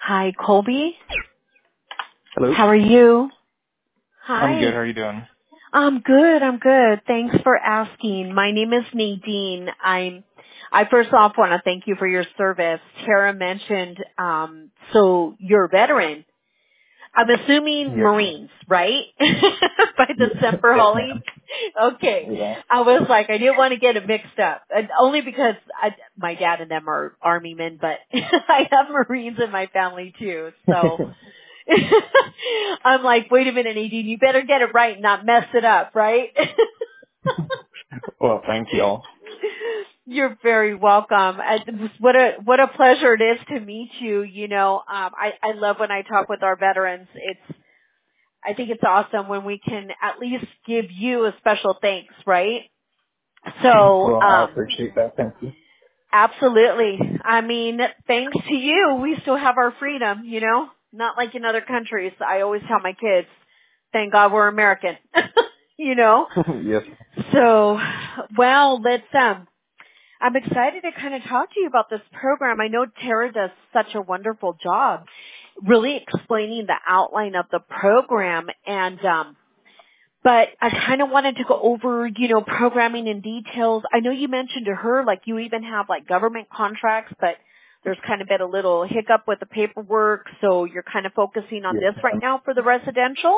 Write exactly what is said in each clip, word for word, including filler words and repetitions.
Hi, Colby. Hello. How are you? I'm good. Hi. How are you doing? I'm good. I'm good. Thanks for asking. My name is Nadine. I'm. I first off want to thank you for your service. Tara mentioned, um, so you're a veteran. I'm assuming Yes, ma'am. Marines, right? By the Yes, Semper yes, Holly. ma'am. Okay. Yeah. I was like, I didn't want to get it mixed up. And only because I, my dad and them are army men, but I have Marines in my family too. So I'm like, wait a minute, Nadine, you better get it right and not mess it up, right? Well, thank y'all. You're very welcome. And what a what a pleasure it is to meet you. You know, um, I I love when I talk with our veterans. It's I think it's awesome when we can at least give you a special thanks, right? So, Well, I um, appreciate that. Thank you. absolutely. I mean, thanks to you, we still have our freedom. You know, not like in other countries. I always tell my kids, thank God we're American. you know. Yes. So, well, let's um. I'm excited to kind of talk to you about this program. I know Tara does such a wonderful job really explaining the outline of the program and um but I kind of wanted to go over, you know, programming and details. I know you mentioned to her like you even have like government contracts, but there's kind of been a little hiccup with the paperwork, so you're kind of focusing on Yes, this right ma'am. now for the residential?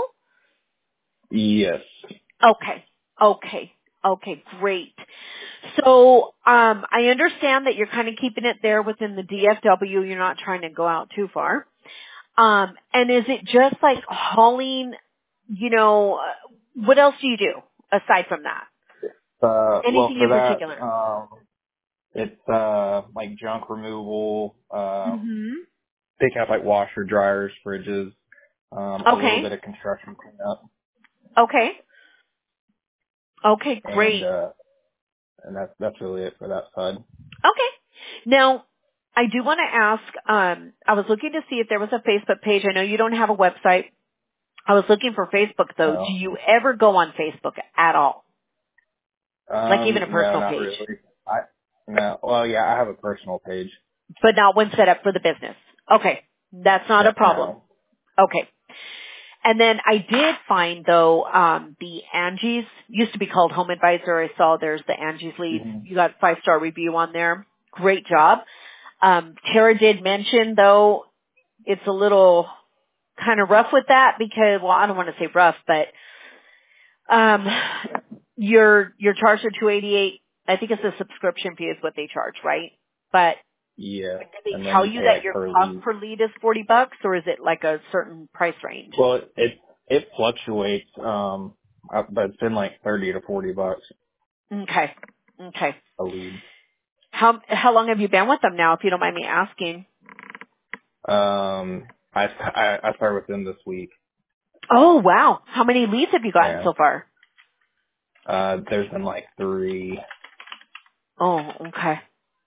Yes. Okay. Okay. Okay, great. So, um, I understand that you're kind of keeping it there within the D F W. You're not trying to go out too far. Um, and is it just like hauling, you know, uh, what else do you do aside from that? Uh, well, Anything for in that, particular? um, it's uh like junk removal, uh, hmm pick out like washer, dryers, fridges, um, a little Okay. bit of construction cleanup, Okay. Okay, and great. uh, and that's that's really it for that side. Okay. Now, I do want to ask, um, I was looking to see if there was a Facebook page. I know you don't have a website. I was looking for Facebook though. Do No. you ever go on Facebook at all? Like even Um, a no, personal not page? really. I no. Well, yeah, I have a personal page. But not one set up for the business. Okay. That's not No. a problem. no. Okay. And then I did find though, um, the Angie's used to be called Home Advisor. I saw there's the Angie's leads. hmm You got five star review on there. Great job. Um, Tara did mention though, it's a little kind of rough with that because, well, I don't want to say rough, but, um, your, your charge for two eighty-eight, I think it's a subscription fee is what they charge, right? But Yeah, did they and then tell you you pay that like your per cost lead. per lead is forty bucks or is it like a certain price range? Well, it it, it fluctuates, um, uh, but it's been like thirty to forty bucks Okay. Okay. a lead. How how long have you been with them now, if you don't mind me asking? Um, I I, I started with them this week. Oh wow! How many leads have you gotten Yeah, so far? uh, there's been like three. Oh, okay.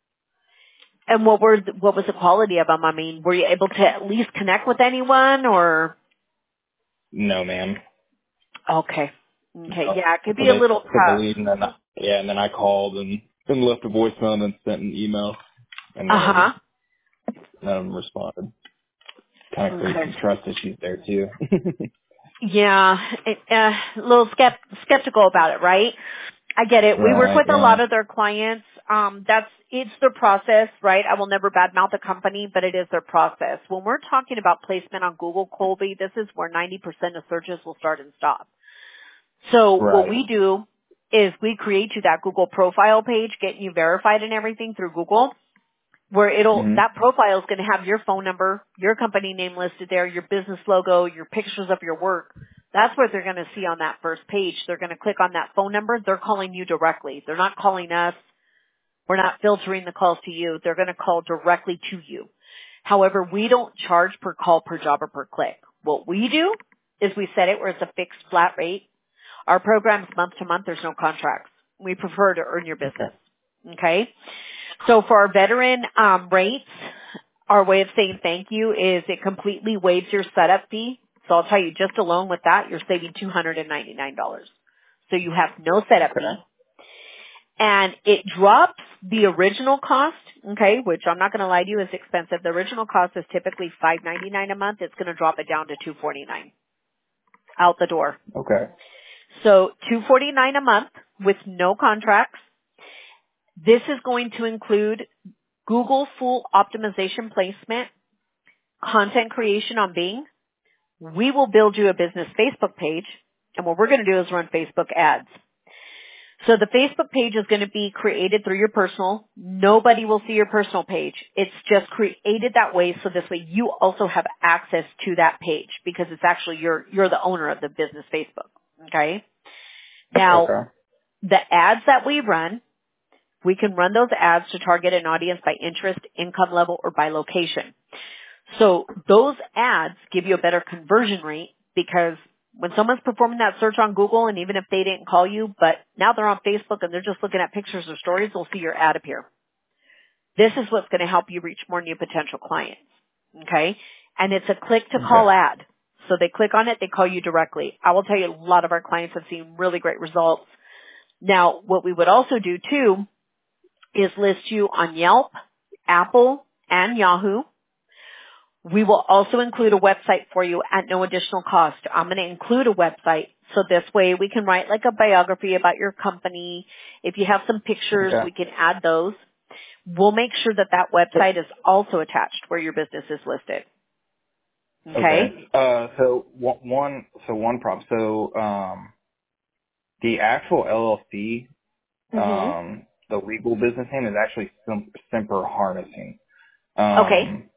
And what were the, what was the quality of them? I mean, were you able to at least connect with anyone, or No, man. okay, okay, No. yeah, it could So be a they little took the tough. lead, and then I, yeah, and then I called and then left a voicemail and then sent an email, and Uh none of them huh. none of them responded. Kind of creates Okay. some trust issues there too. Yeah, it, uh, a little skept- skeptical about it, right? I get it. We work Right. with a Yeah. lot of their clients. Um, that's it's their process, right? I will never badmouth a company, but it is their process. When we're talking about placement on Google, Colby, this is where ninety percent of searches will start and stop. So what Right. we do is we create you that Google profile page, getting you verified and everything through Google, where it'll Mhm. that profile is going to have your phone number, your company name listed there, your business logo, your pictures of your work. That's what they're going to see on that first page. They're going to click on that phone number. They're calling you directly. They're not calling us. We're not filtering the calls to you. They're going to call directly to you. However, we don't charge per call, per job, or per click. What we do is we set it where it's a fixed flat rate. Our program's month to month. There's no contracts. We prefer to earn your business. Okay. Okay? So for our veteran um, rates, our way of saying thank you is it completely waives your setup fee. So I'll tell you, just alone with that, you're saving two hundred ninety-nine dollars. So you have no setup Okay. fee. and it drops the original cost, okay, which I'm not going to lie to you is expensive. The original cost is typically five ninety-nine a month. It's going to drop it down to two forty-nine out the door. Okay. So two forty-nine a month with no contracts. This is going to include Google full optimization placement, content creation on Bing. We will build you a business Facebook page, and what we're going to do is run Facebook ads. So the Facebook page is going to be created through your personal. Nobody will see your personal page. It's just created that way so this way you also have access to that page because it's actually you're you're the owner of the business Facebook. Okay? Now, Okay. the ads that we run, we can run those ads to target an audience by interest, income level, or by location. So those ads give you a better conversion rate because when someone's performing that search on Google, and even if they didn't call you, but now they're on Facebook and they're just looking at pictures or stories, they'll see your ad appear. This is what's going to help you reach more new potential clients. Okay? And it's a click to call Okay. ad. So they click on it, they call you directly. I will tell you a lot of our clients have seen really great results. Now, what we would also do too is list you on Yelp, Apple, and Yahoo. We will also include a website for you at no additional cost. I'm going to include a website so this way we can write like a biography about your company. If you have some pictures, Okay. we can add those. We'll make sure that that website is also attached where your business is listed. Okay? Okay. Uh, so one, one, so one problem. So, um, the actual L L C, Mm-hmm. um, the legal business name is actually Sim- Semper Harnessing. Okay. Um,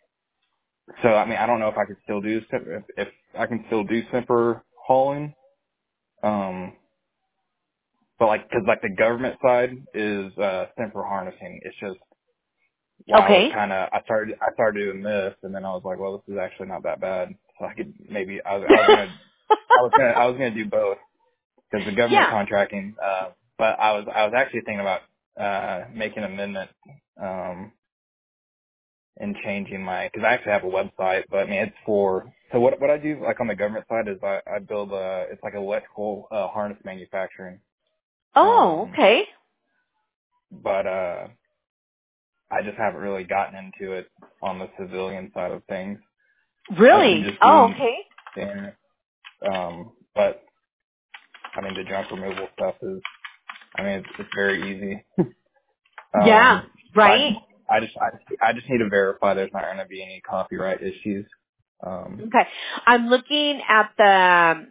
so I mean, I don't know if I could still do Sim- if, if I can still do Semper Hauling. Um, but like, cause like the government side is, uh, Semper Harnessing. It's just, well, I was Okay. kind of, I started, I started doing this and then I was like, well, this is actually not that bad. So I could maybe, I was, I was gonna, I was gonna, I was gonna do both because the government Yeah. contracting, uh, but I was, I was actually thinking about, uh, making an amendment, um, and changing my, cause I actually have a website, but I mean, it's for, so what, what I do, like on the government side is I, I build, uh, it's like electrical, uh, harness manufacturing. Oh, Um, okay. but, uh, I just haven't really gotten into it on the civilian side of things. I can Really? just Oh, do, okay. yeah, um, but I mean, the junk removal stuff is, I mean, it's, it's very easy. Yeah. um, so I, Right? I just, I, I just need to verify there's not going to be any copyright issues. Um, Okay. I'm looking at the,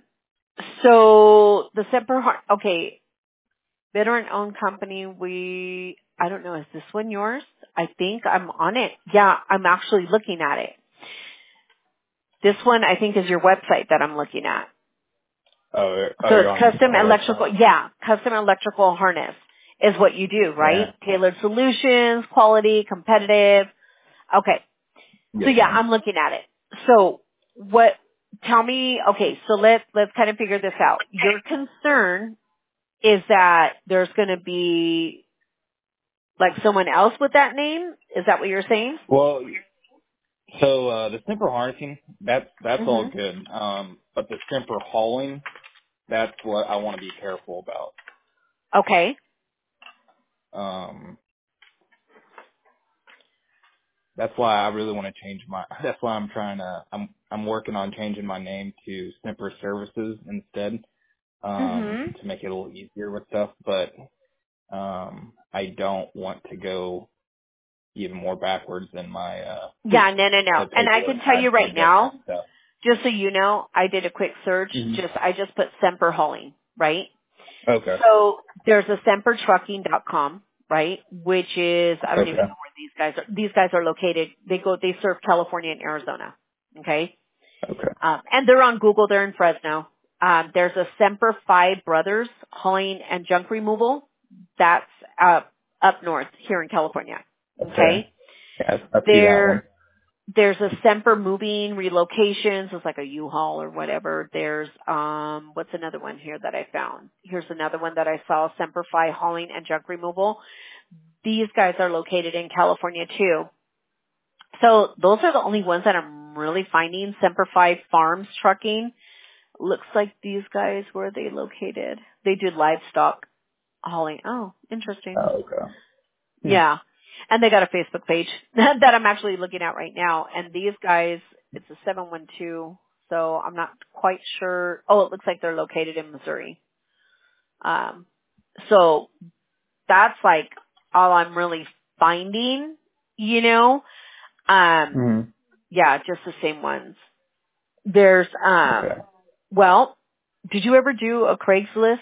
so the Semper, Har- okay, veteran-owned company, we, I don't know, is this one yours? I think I'm on it. Yeah, I'm actually looking at it. This one, I think, is your website that I'm looking at. oh, oh, So you're it's on custom our website? electrical, yeah, custom electrical harness is what you do, right? Yeah. Tailored solutions, quality, competitive. Okay. So Yes, yeah, ma'am. I'm looking at it. So what, tell me, okay, so let's, let's kind of figure this out. Your concern is that there's going to be like someone else with that name? Is that what you're saying? Well, so, uh, the Semper harnessing, that's, that's all hmm good. Um, but the Semper hauling, that's what I want to be careful about. Okay. Um, that's why I really want to change my, that's why I'm trying to, I'm, I'm working on changing my name to Semper Services instead, um, hmm to make it a little easier with stuff, but, um, I don't want to go even more backwards than my, uh, Yeah, no, no, no. the And I paperwork can tell I you had for the right government now, stuff. just so you know, I did a quick search. hmm Just I just put Semper Hauling, right? Okay. So there's a semper trucking dot com, right? Which is I don't Okay. even know where these guys are. These guys are located. They go. They serve California and Arizona. Okay, Okay. um, and they're on Google. They're in Fresno. Um, there's a Semper Fi Brothers Hauling and Junk Removal. That's uh, up north here in California. Okay. Okay, Yeah, I see that one. there there's a Semper Moving Relocations. It's like a U-Haul or whatever. There's um what's another one here that I found? Here's another one that I saw, Semper Fi Hauling and Junk Removal. These guys are located in California too. So those are the only ones that I'm really finding. Semper Fi Farms Trucking. Looks like these guys, where are they located? They do livestock. Holly. Oh, interesting. Oh, okay. Hmm. Yeah. And they got a Facebook page that I'm actually looking at right now. And these guys, it's a seven one two, so I'm not quite sure. Oh, it looks like they're located in Missouri. Um, so that's like all I'm really finding, you know. Um, hmm yeah, just the same ones. There's, um, Okay. well, did you ever do a Craigslist?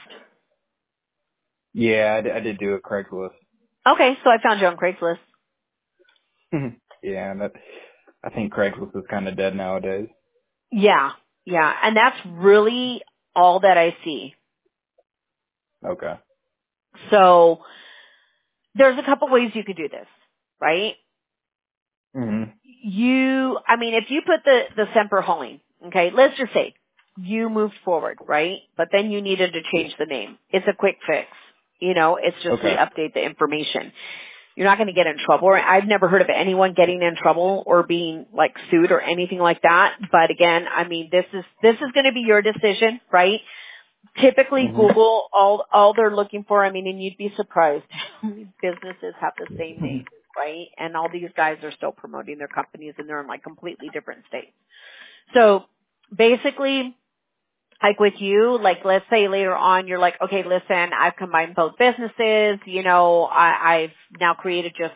Yeah, I did, I did do a Craigslist. Okay, so I found you on Craigslist. Yeah, that I think Craigslist is kind of dead nowadays. Yeah, yeah, and that's really all that I see. Okay. So there's a couple ways you could do this, right? hmm You, I mean, if you put the, the Semper Hauling, okay, let's just say you moved forward, right? But then you needed to Yeah. change the name. It's a quick fix. You know, it's just we Okay. update the information. You're not going to get in trouble. I've never heard of anyone getting in trouble or being like sued or anything like that. But again, I mean, this is, this is going to be your decision, right? Typically hmm Google, all, all they're looking for, I mean, and you'd be surprised how many businesses have the same name, right? And all these guys are still promoting their companies and they're in like completely different states. So basically, like with you, like let's say later on you're like, okay, listen, I've combined both businesses, you know, I, I've now created just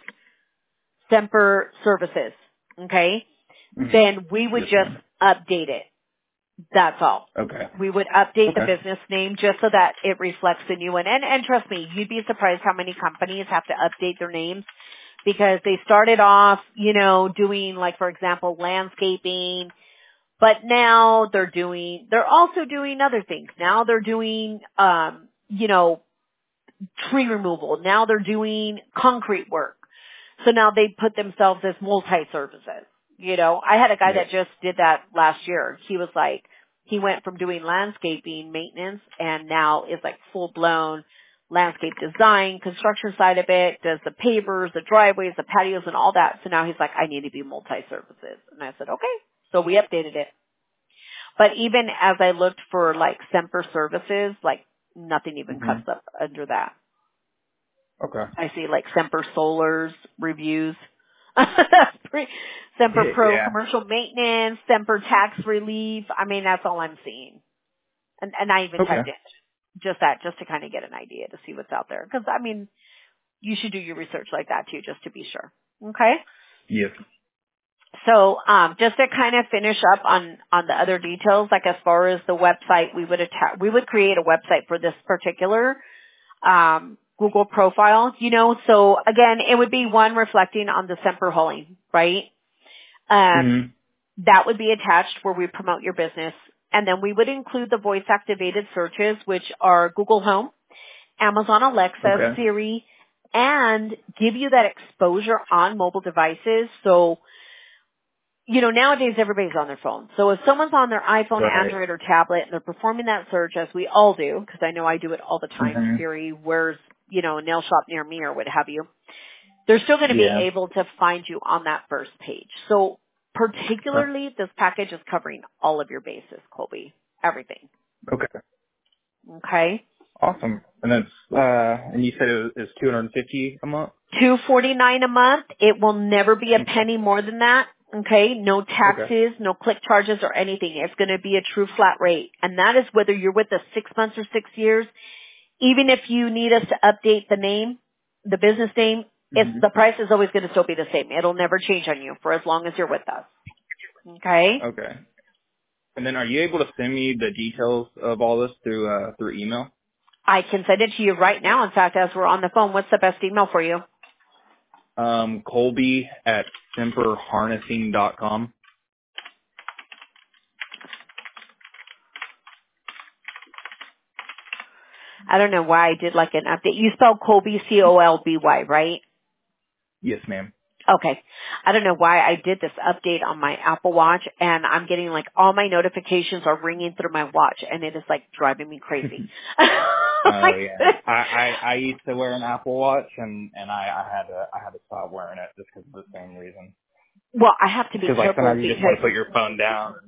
Semper Services, okay? hmm Then we would Yes, just ma'am. update it. That's all. Okay. We would update the Okay. business name just so that it reflects the new one. And, and trust me, you'd be surprised how many companies have to update their names because they started off, you know, doing like, for example, landscaping, but now they're doing, they're also doing other things. Now they're doing, um, you know, tree removal. Now they're doing concrete work. So now they put themselves as multi-services. You know, I had a guy Yeah. that just did that last year. He was like, he went from doing landscaping maintenance and now is like full-blown landscape design, construction side of it, does the pavers, the driveways, the patios and all that. So now he's like, I need to be multi-services. And I said, okay. So we updated it. But even as I looked for like Semper services, like nothing even hmm comes up under that. Okay. I see like Semper Solars reviews. That's pretty, Semper Pro Yeah. commercial maintenance, Semper tax relief. I mean, that's all I'm seeing. And, and I even Okay. typed in just that, just to kind of get an idea to see what's out there. Cause I mean, you should do your research like that too, just to be sure. Okay? Yes. So, um, just to kind of finish up on, on the other details, like as far as the website, we would attach, we would create a website for this particular um, Google profile, you know, so again, it would be one reflecting on the Semper Hauling, right? Um, hmm that would be attached where we promote your business. And then we would include the voice activated searches, which are Google Home, Amazon Alexa, Okay. Siri, and give you that exposure on mobile devices. So, you know, nowadays everybody's on their phone. So if someone's on their iPhone, Right. Android, or tablet and they're performing that search, as we all do, because I know I do it all the time, hmm Siri, where's, you know, a nail shop near me or what have you, they're still going to be Yeah. able to find you on that first page. So Okay. particularly, this package is covering all of your bases, Colby. Everything. Okay. Okay? Awesome. And that's uh, and you said it was, it was two hundred fifty a month. two forty-nine a month. It will never be a Okay. penny more than that. Okay? No Okay. taxes, no click charges or anything. It's going to be a true flat rate. And that is whether you're with us six months or six years. Even if you need us to update the name, the business name, it's, hmm the price is always going to still be the same. It'll never change on you for as long as you're with us. Okay? Okay. And then, are you able to send me the details of all this through uh, through email? I can send it to you right now. In fact, as we're on the phone, what's the best email for you? Um, Colby at semper harnessing dot com. I don't know why I did like an update. You spelled Colby, C O L B Y, right? Yes, ma'am. Okay. I don't know why I did this update on my Apple Watch and I'm getting like all my notifications are ringing through my watch and it is like driving me crazy. Oh yeah. I, I I used to wear an Apple Watch and and I I had to I had to stop wearing it just because of the same reason. Well, I have to be Because like careful sometimes you just want because to put your phone down.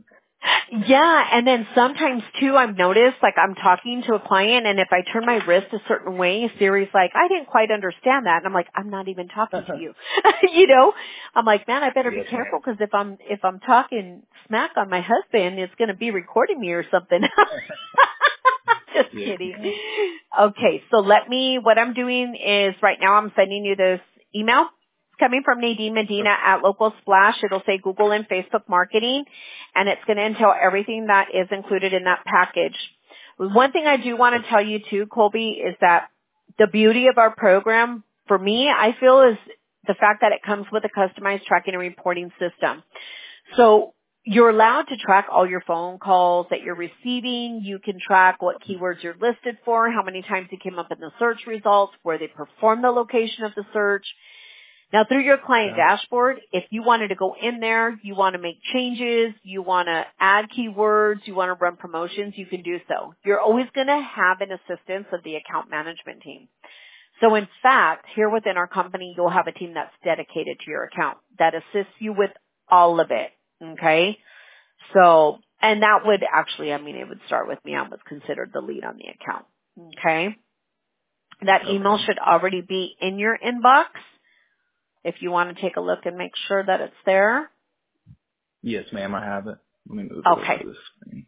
Yeah, and then sometimes too, I've noticed, like I'm talking to a client and if I turn my wrist a certain way, Siri's like, I didn't quite understand that. And I'm like, I'm not even talking to you. You know? I'm like, man, I better be Yes, careful ma'am. because if I'm, if I'm talking smack on my husband, it's going to be recording me or something. Just Yes, kidding. ma'am. Okay, so let me, what I'm doing is right now I'm sending you this email. It's coming from Nadine Medina at Local Splash. It'll say Google and Facebook Marketing, and it's going to entail everything that is included in that package. One thing I do want to tell you too, Colby, is that the beauty of our program, for me, I feel is the fact that it comes with a customized tracking and reporting system. So you're allowed to track all your phone calls that you're receiving. You can track what keywords you're listed for, how many times you came up in the search results, where they performed the location of the search. Now through your client Okay. dashboard, if you wanted to go in there, you want to make changes, you want to add keywords, you want to run promotions, you can do so. You're always going to have an assistance of the account management team. So in fact, here within our company, you'll have a team that's dedicated to your account that assists you with all of it. Okay. So, and that would actually, I mean, it would start with me. I was considered the lead on the account. Okay. That email Okay. should already be in your inbox if you want to take a look and make sure that it's there. Yes, ma'am, I have it. Let me move it over Okay. to the screen.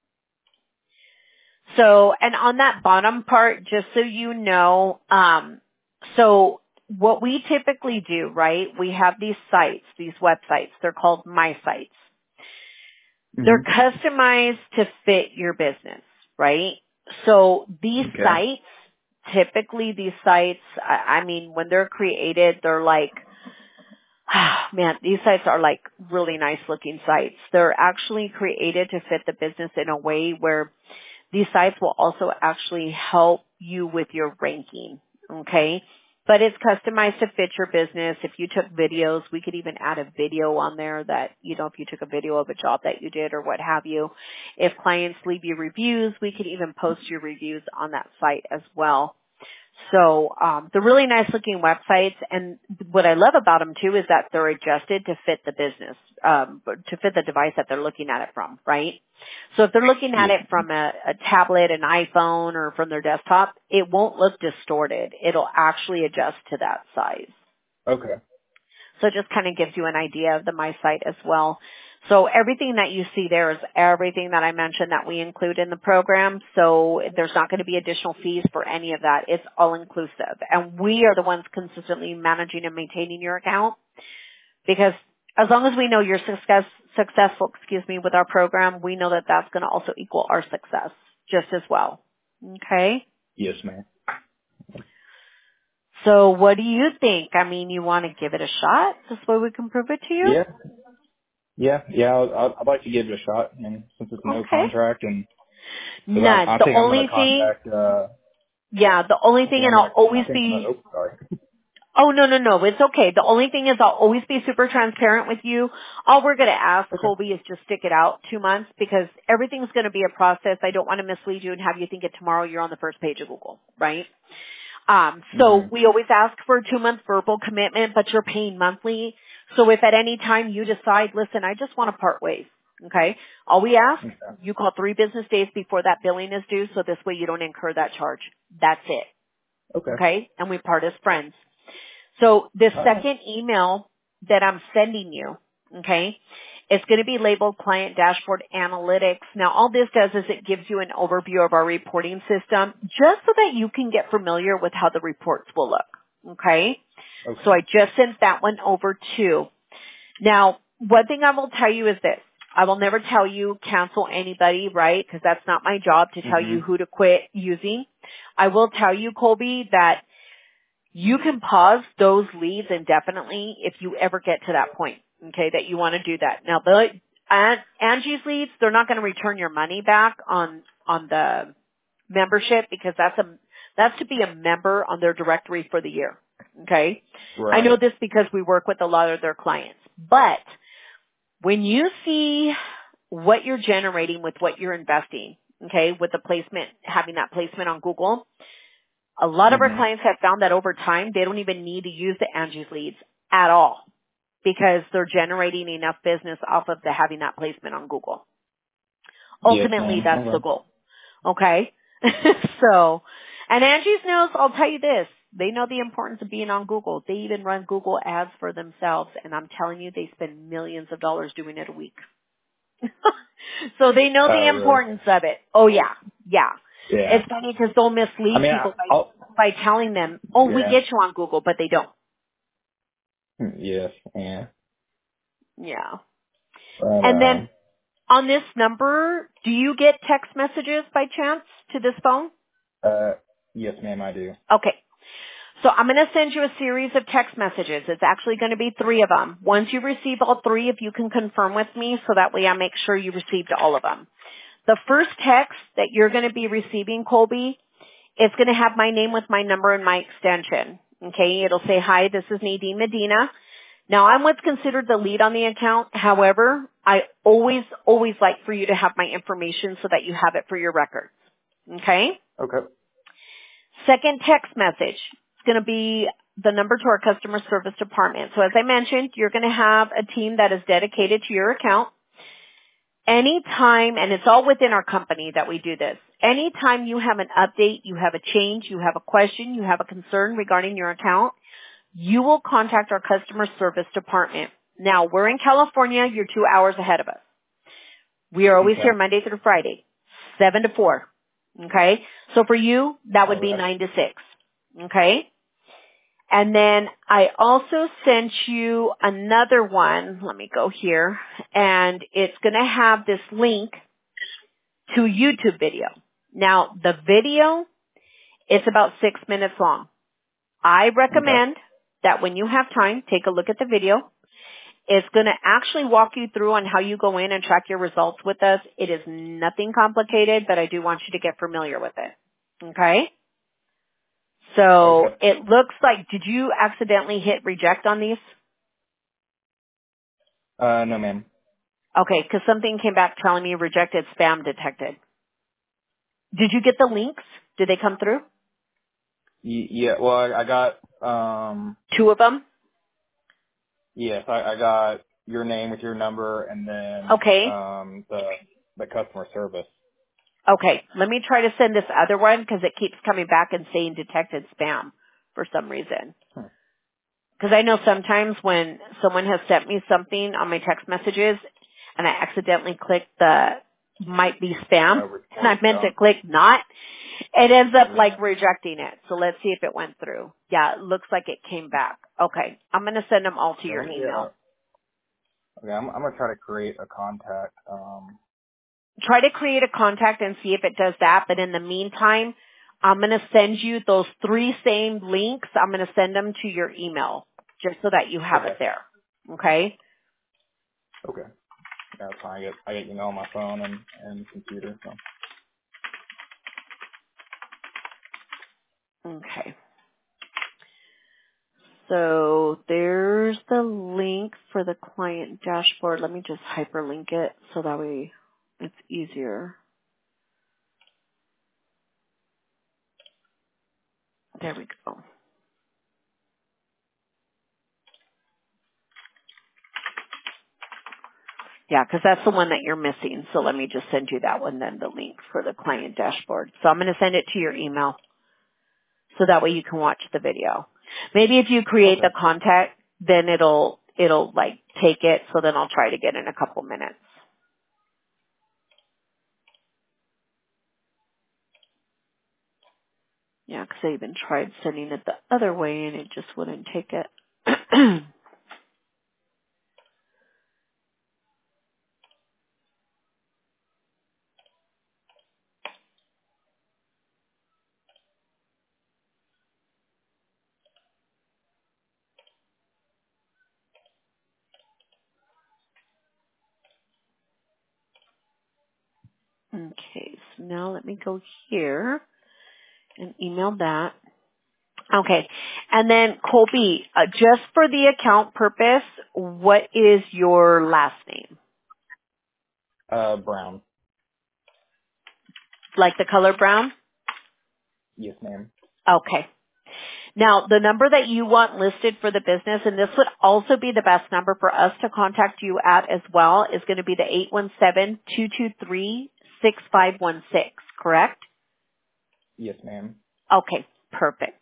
So, and on that bottom part, just so you know, um, so what we typically do, right, we have these sites, these websites. They're called My Sites. They're Mm-hmm. customized to fit your business, right? So these Okay. sites, typically these sites, I, I mean, when they're created, they're like, man, these sites are like really nice looking sites. They're actually created to fit the business in a way where these sites will also actually help you with your ranking, okay? But it's customized to fit your business. If you took videos, we could even add a video on there that, you know, if you took a video of a job that you did or what have you. If clients leave you reviews, we could even post your reviews on that site as well. So um, they're really nice looking websites, and what I love about them too is that they're adjusted to fit the business, um, to fit the device that they're looking at it from, right? So if they're looking at Yes. it from a, a tablet, an iPhone, or from their desktop, it won't look distorted. It'll actually adjust to that size. Okay. So it just kind of gives you an idea of the My Site as well. So everything that you see there is everything that I mentioned that we include in the program. So there's not going to be additional fees for any of that. It's all inclusive. And we are the ones consistently managing and maintaining your account, because as long as we know you're success, successful, excuse me, with our program, we know that that's going to also equal our success just as well. Okay? Yes, ma'am. So what do you think? I mean, you want to give it a shot? This way we can prove it to you? Yeah. Yeah. Yeah. I'll, I'll, I'd like to give it a shot, and since it's no Okay. contract, and because I, None. I The think I'm going only to thing, contact. Uh, yeah, the only I thing, think I'm and going I'll to. I always think I'm going be, to. Oh, sorry. oh no, no, no, it's okay. The only thing is I'll always be super transparent with you. All we're going to ask, Okay. Colby, is just stick it out two months because everything's going to be a process. I don't want to mislead you and have you think it tomorrow you're on the first page of Google, right? Um, so Mhm. we always ask for a two month verbal commitment, but you're paying monthly. So if at any time you decide, listen, I just want to part ways, okay? All we ask, Okay. you call three business days before that billing is due, so this way you don't incur that charge. That's it, Okay. okay? And we part as friends. So this All right. second email that I'm sending you, okay, it's going to be labeled Client Dashboard Analytics. Now all this does is it gives you an overview of our reporting system just so that you can get familiar with how the reports will look, okay? Okay. So I just sent that one over too. Now, one thing I will tell you is this. I will never tell you cancel anybody, right? Because that's not my job to tell you Mhm. who to quit using. I will tell you, Colby, that you can pause those leads indefinitely if you ever get to that point, okay, that you want to do that. Now, the An- Angie's leads, they're not going to return your money back on on the membership because that's a that's to be a member on their directory for the year, okay? I know Right. this because we work with a lot of their clients. But when you see what you're generating with what you're investing, okay, with the placement, having that placement on Google, a lot of our Mhm. clients have found that over time, they don't even need to use the Angie's leads at all because they're generating enough business off of the having that placement on Google. Yes, Ultimately, ma'am. that's the Okay. goal. Okay? So, and Angie's knows, I'll tell you this, they know the importance of being on Google. They even run Google ads for themselves, and I'm telling you, they spend millions of dollars doing it a week. So they know the Oh, really? importance of it. Oh yeah, yeah. Yeah. It's funny because they'll I mislead mean, I, people by I'll, by telling them, "Oh, we yeah. get you on Google," but they don't. Yes, yeah. Yeah. But, And then um, on this number, do you get text messages by chance to this phone? uh, yes, ma'am, I do. Okay. So I'm going to send you a series of text messages. It's actually going to be three of them. Once you receive all three, if you can confirm with me, so that way I make sure you received all of them. The first text that you're going to be receiving, Colby, it's going to have my name with my number and my extension. Okay, it'll say, "Hi, this is Nadine Medina." Now, I'm what's considered the lead on the account. However, I always, always like for you to have my information so that you have it for your records. Okay? Okay. Second text message. It's going to be the number to our customer service department. So as I mentioned, you're going to have a team that is dedicated to your account. Anytime, and it's all within our company that we do this, anytime you have an update, you have a change, you have a question, you have a concern regarding your account, you will contact our customer service department. Now, we're in California. You're two hours ahead of us. We are always Okay. here Monday through Friday, seven to four. Okay? So for you, that would All be right. nine to six. Okay? And then I also sent you another one. Let me go here. And it's going to have this link to YouTube video. Now, the video is about six minutes long. I Okay. recommend that when you have time, take a look at the video. It's going to actually walk you through on how you go in and track your results with us. It is nothing complicated, but I do want you to get familiar with it. Okay? So Okay. it looks like, did you accidentally hit reject on these? Uh, no, ma'am. Okay, because something came back telling me rejected spam detected. Did you get the links? Did they come through? Y- yeah, well, I, I got, um, Two of them? yes, I, I got your name with your number and then, Okay. um, the, the customer service. Okay, let me try to send this other one because it keeps coming back and saying detected spam for some reason. Hmm. Because I know sometimes when someone has sent me something on my text messages and I accidentally click the might be spam Uh, and I report meant to junk. click not, it ends up Yeah. like rejecting it. So let's see if it went through. Yeah, it looks like it came back. Okay, I'm going to send them all to So, your yeah. email. Okay, I'm, I'm gonna try to create a contact. Um, Try to create a contact and see if it does that. But in the meantime, I'm going to send you those three same links. I'm going to send them to your email just so that you have it okay. there. Okay? Okay. Yeah, that's fine. I get, I get email on my phone and, and computer, so. Okay. So there's the link for the client dashboard. Let me just hyperlink it so that way it's easier. There we go. Yeah, because that's the one that you're missing. So let me just send you that one then, the link for the client dashboard. So I'm going to send it to your email so that way you can watch the video. Maybe if you create Okay. the contact, then it'll, it'll like take it. So then I'll try to get in a couple minutes. Yeah, because I even tried sending it the other way and it just wouldn't take it. Okay, so now let me go here and email that. Okay, and then Colby, uh, just for the account purpose, what is your last name? Uh, Brown. Like the color brown? Yes, ma'am. Okay. Now, the number that you want listed for the business, and this would also be the best number for us to contact you at as well, is going to be the eight one seven, two two three, six five one six, correct? Yes, ma'am. Okay, perfect.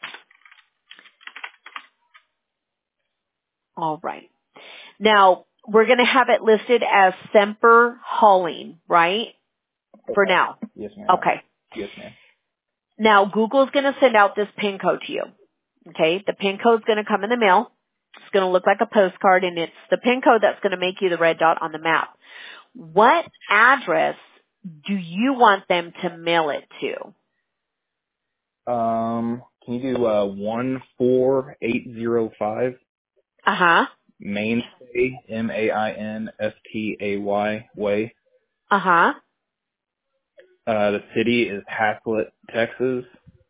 All right. Now, we're going to have it listed as Semper Hauling, right? For now. Yes, ma'am. Okay. Yes, ma'am. Now, Google's going to send out this PIN code to you. Okay? The PIN code's going to come in the mail. It's going to look like a postcard, and it's the PIN code that's going to make you the red dot on the map. What address do you want them to mail it to? Um, can you do uh one four eight zero five Uh-huh. Mainstay, M A I N S T A Y Way? Uh-huh. Uh, the city is Haslett, Texas,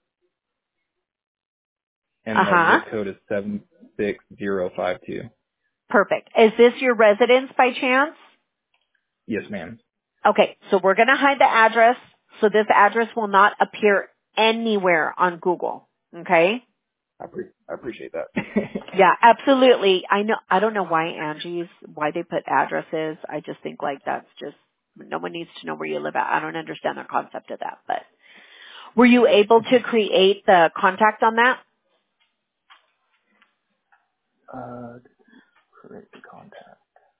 and the Uh-huh. zip code is seven six zero five two. Perfect. Is this your residence by chance? Yes, ma'am. Okay, so we're going to hide the address, so this address will not appear anywhere on Google. Okay? I, pre- I appreciate that. Yeah, absolutely. I know, I don't know why Angie's, why they put addresses. I just think like that's just, no one needs to know where you live at. I don't understand the concept of that, but were you able to create the contact on that? uh, create the contact.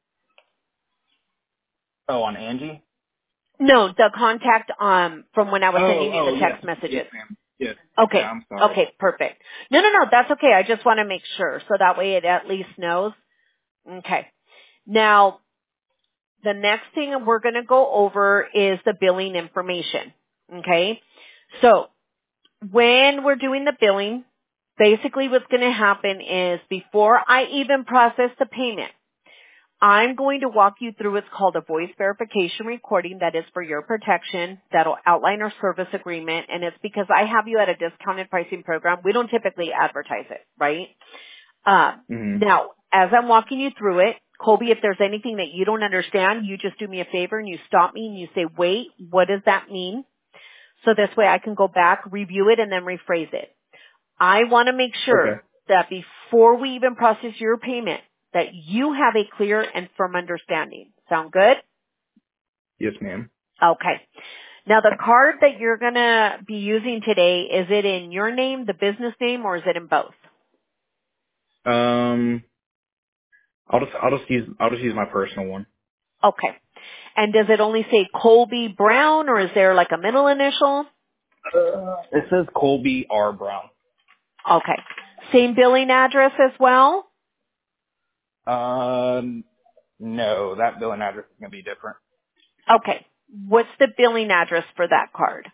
Oh, on Angie? No, the contact um from when I was Oh, sending you oh, the yes. text Yes, messages. ma'am. Yes. Yeah, Okay. I'm sorry. Okay, perfect. No, no, no, that's okay. I just want to make sure so that way it at least knows. Okay. Now, the next thing we're going to go over is the billing information. Okay. So, when we're doing the billing, basically what's going to happen is before I even process the payment, I'm going to walk you through what's called a voice verification recording that is for your protection. That'll outline our service agreement, and it's because I have you at a discounted pricing program. We don't typically advertise it, right? Uh, Mm-hmm. now, as I'm walking you through it, Colby, if there's anything that you don't understand, you just do me a favor and you stop me and you say, wait, what does that mean? So this way I can go back, review it, and then rephrase it. I want to make Okay. sure that before we even process your payment, that you have a clear and firm understanding. Sound good? Yes, ma'am. Okay. Now the card that you're going to be using today, is it in your name, the business name, or is it in both? Um, I'll just I'll just use I'll just use my personal one. Okay. And does it only say Colby Brown, or is there like a middle initial? Uh, it says Colby R. Brown. Okay. Same billing address as well? Um, no, that billing address is gonna be different. Okay. What's the billing address for that card?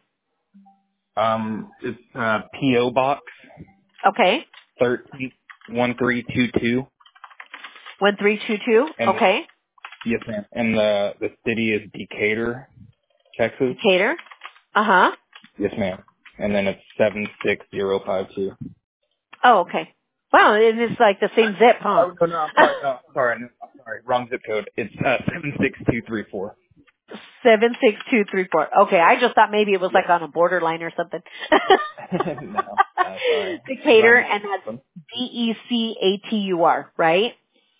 Um, it's uh, P O Box Okay. thirteen one three two two, one three two two? and the, Okay. yes, ma'am. And the the city is Decatur, Texas. Decatur? Uh-huh. Yes, ma'am. And then it's seven six zero five two. Oh, okay. Wow, and it's like the same zip, huh? Oh no, no, I'm sorry. No, I'm sorry. No, I'm sorry. Wrong zip code. It's uh seven six two three four. seven six two three four. Okay, I just thought maybe it was Yes. like on a borderline or something. no, uh, sorry. Decatur, Wrong and that's one. D E C A T U R, right?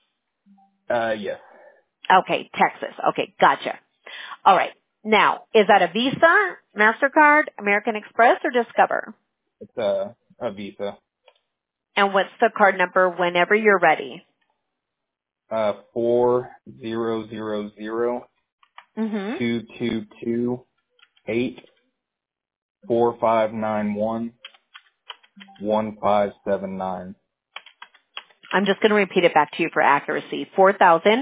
Uh, yes. Okay, Texas. Okay, gotcha. All right. Now, is that a Visa, MasterCard, American Express, or Discover? It's a a Visa. And what's the card number whenever you're ready? Uh, four zero zero zero Mm-hmm. two two two eight four five nine one one five seven nine. I'm just going to repeat it back to you for accuracy. Four thousand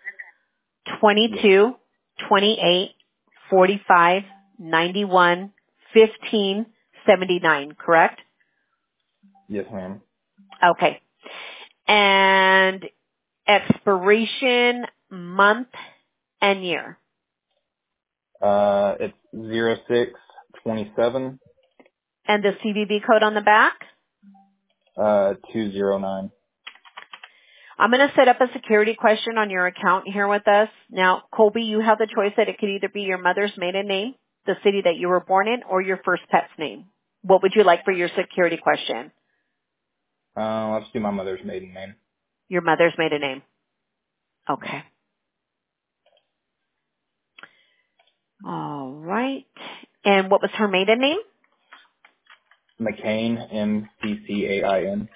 Yes. twenty-two twenty-eight forty-five ninety-one fifteen seventy-nine, correct? Yes, ma'am. Okay. And expiration month and year. Uh, it's zero six twenty seven And the C V V code on the back? uh two zero nine. I'm going to set up a security question on your account here with us. Now, Colby, you have the choice that it could either be your mother's maiden name, the city that you were born in, or your first pet's name. What would you like for your security question? Uh, let's do my mother's maiden name. Your mother's maiden name. Okay. All right. And what was her maiden name? McCain, M C C A I N.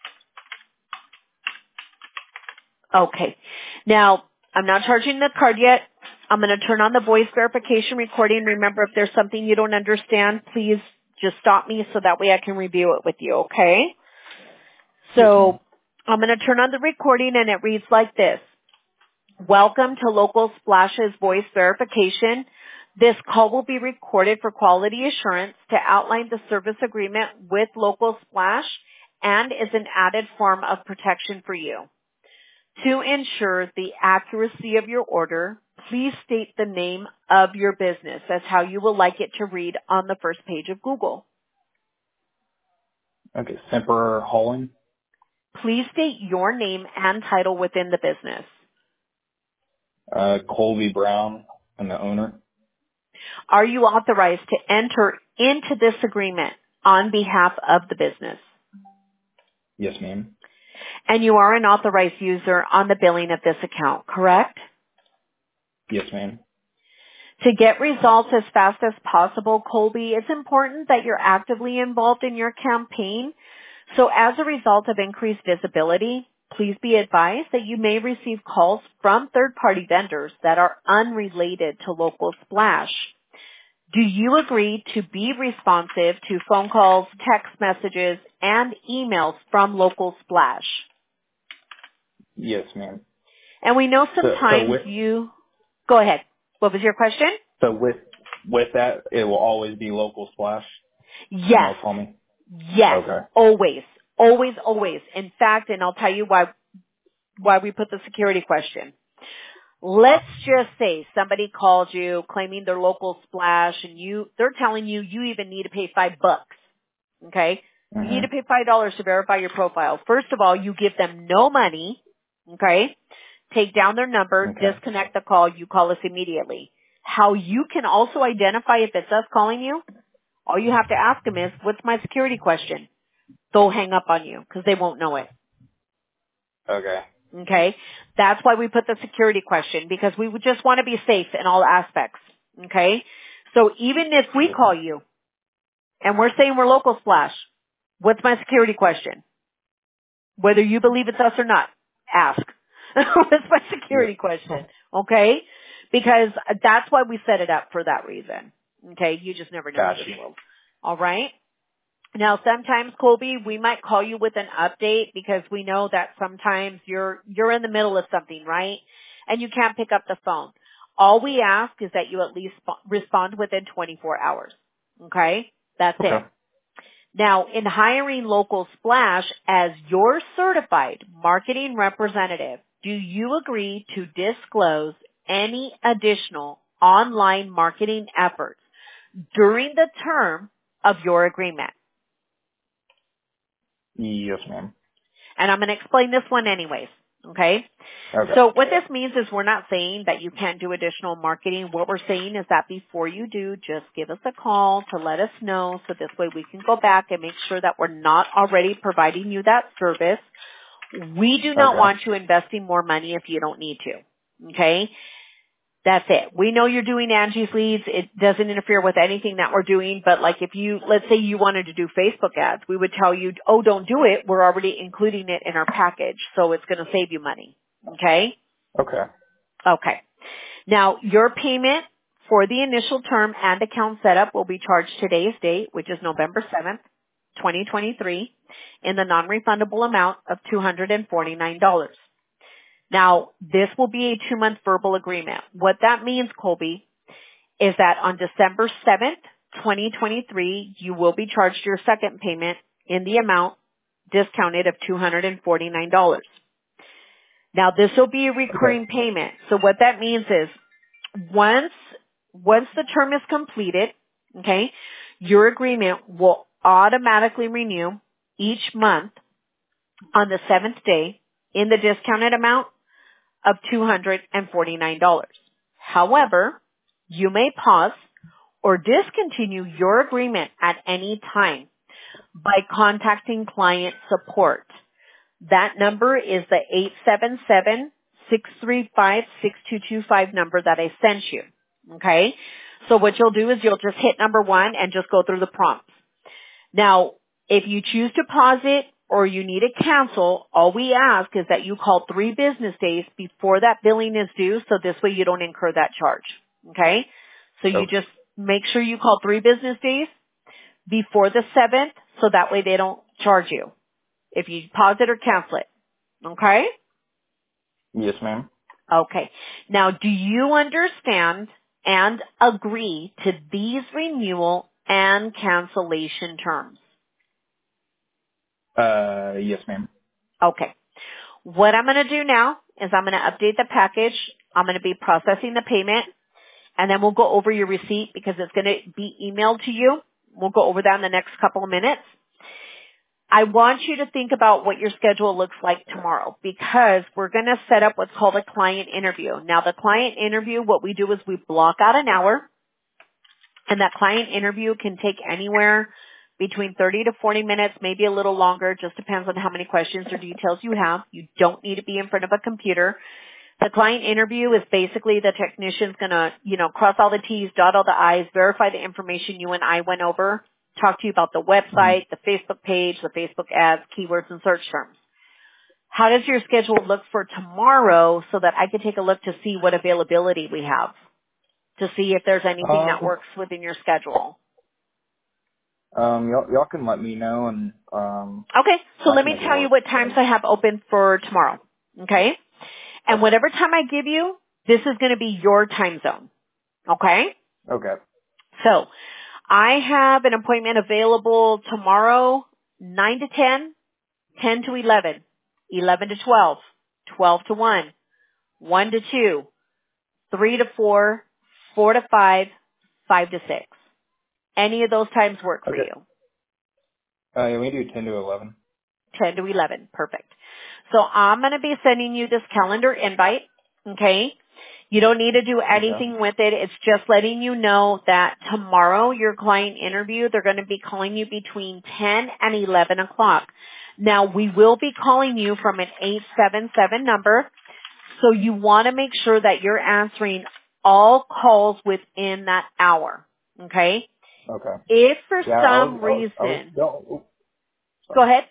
Okay. Now, I'm not charging the card yet. I'm going to turn on the voice verification recording. Remember, if there's something you don't understand, please just stop me so that way I can review it with you, okay? So I'm going to turn on the recording and it reads like this. Welcome to Local Splash's voice verification. This call will be recorded for quality assurance to outline the service agreement with Local Splash and is an added form of protection for you. To ensure the accuracy of your order, please state the name of your business as how you will like it to read on the first page of Google. Okay, Semper Hauling. Please state your name and title within the business. Uh, Colby Brown, I'm the owner. Are you authorized to enter into this agreement on behalf of the business? Yes, ma'am. And you are an authorized user on the billing of this account, correct? Yes, ma'am. To get results as fast as possible, Colby, it's important that you're actively involved in your campaign. So as a result of increased visibility, please be advised that you may receive calls from third-party vendors that are unrelated to Local Splash. Do you agree to be responsive to phone calls, text messages, and emails from Local Splash? Yes, ma'am. And we know So, sometimes so with, you... Go ahead. What was your question? So with with that, it will always be Local Splash? Yes. They'll call me? Yes. Okay. Always. Always, always. In fact, and I'll tell you why why we put the security question. Let's just say somebody calls you claiming their Local Splash and you they're telling you you even need to pay five bucks. Okay? You need to Mm-hmm. pay five dollars to verify your profile. First of all, you give them no money. Okay? Take down their number, Okay. disconnect the call, you call us immediately. How you can also identify if it's us calling you, all you have to ask them is, what's my security question? They'll hang up on you because they won't know it. Okay. Okay? That's why we put the security question, because we would just want to be safe in all aspects. Okay? So even if we call you and we're saying we're Local Splash, what's my security question? Whether you believe it's us or not, ask. What's my security question? Okay? Because that's why we set it up for that reason. Okay? You just never know Gotcha. in this world. All right? Now, sometimes, Colby, we might call you with an update because we know that sometimes you're you're in the middle of something, right? And you can't pick up the phone. All we ask is that you at least sp- respond within twenty-four hours. Okay? That's Okay. it. Now, in hiring Local Splash as your certified marketing representative, do you agree to disclose any additional online marketing efforts during the term of your agreement? Yes, ma'am. And I'm going to explain this one anyways. Okay? Okay. So what this means is we're not saying that you can't do additional marketing. What we're saying is that before you do, just give us a call to let us know so this way we can go back and make sure that we're not already providing you that service. We do not Okay. want you investing more money if you don't need to. Okay? That's it. We know you're doing Angie's Leads. It doesn't interfere with anything that we're doing. But like if you, let's say you wanted to do Facebook ads, we would tell you, oh, don't do it. We're already including it in our package. So it's going to save you money. Okay? Okay. Okay. Now, your payment for the initial term and account setup will be charged today's date, which is November seventh, twenty twenty-three, in the non-refundable amount of two hundred forty-nine dollars. Now, this will be a two-month verbal agreement. What that means, Colby, is that on December seventh, twenty twenty-three, you will be charged your second payment in the amount discounted of two hundred forty-nine dollars. Now, this will be a recurring Okay. payment. So what that means is once, once the term is completed, okay, your agreement will automatically renew each month on the seventh day in the discounted amount of two hundred forty-nine dollars. However, you may pause or discontinue your agreement at any time by contacting client support. That number is the eight seven seven, six three five, six two two five number that I sent you. Okay? So what you'll do is you'll just hit number one and just go through the prompts. Now, if you choose to pause it or you need to cancel, all we ask is that you call three business days before that billing is due, so this way you don't incur that charge. Okay? So you Okay. just make sure you call three business days before the seventh, so that way they don't charge you if you pause it or cancel it. Okay? Yes, ma'am. Okay. Now, do you understand and agree to these renewal and cancellation terms? Uh, yes, ma'am. Okay. What I'm going to do now is I'm going to update the package. I'm going to be processing the payment, and then we'll go over your receipt because it's going to be emailed to you. We'll go over that in the next couple of minutes. I want you to think about what your schedule looks like tomorrow because we're going to set up what's called a client interview. Now, the client interview, what we do is we block out an hour, and that client interview can take anywhere between thirty to forty minutes, maybe a little longer, just depends on how many questions or details you have. You don't need to be in front of a computer. The client interview is basically the technician's going to, you know, cross all the T's, dot all the I's, verify the information you and I went over, talk to you about the website, the Facebook page, the Facebook ads, keywords, and search terms. How does your schedule look for tomorrow so that I can take a look to see what availability we have, to see if there's anything that Um, works within your schedule? um, y'all, y'all can let me know, and um, Okay, so I let can me make it tell you work. what times I have open for tomorrow. Okay? And Okay. whatever time I give you, this is going to be your time zone. Okay? Okay. So, I have an appointment available tomorrow, nine to ten, ten to eleven, eleven to twelve, twelve to one, one to two, three to four, four to five, five to six. Any of those times work for Okay. you? Uh, yeah, we do ten to eleven. ten to eleven. Perfect. So I'm going to be sending you this calendar invite. Okay. You don't need to do Okay. anything with it. It's just letting you know that tomorrow your client interview, they're going to be calling you between ten and eleven o'clock. Now we will be calling you from an eight seven seven number. So you want to make sure that you're answering all calls within that hour. Okay. Okay. If for Yeah, I was, some I was, I was, reason, don't, oops, go sorry. ahead.